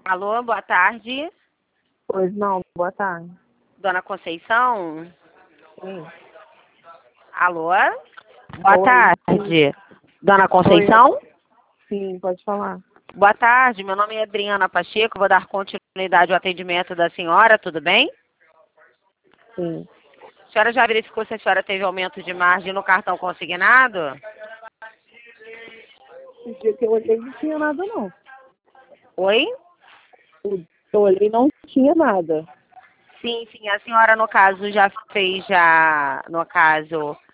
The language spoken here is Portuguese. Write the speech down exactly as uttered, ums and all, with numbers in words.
Alô, boa tarde. Pois não, boa tarde. Dona Conceição? Sim. Alô? Boa Oi. tarde. Dona Conceição? Sim, pode falar. Boa tarde, meu nome é Adriana Pacheco, vou dar continuidade ao atendimento da senhora, tudo bem? Sim. A senhora já verificou se a senhora teve aumento de margem no cartão consignado? O dia que eu olhei não tinha nada, não. Oi? O dia que eu olhei não tinha nada. Sim, sim, a senhora no caso já fez, já, no caso,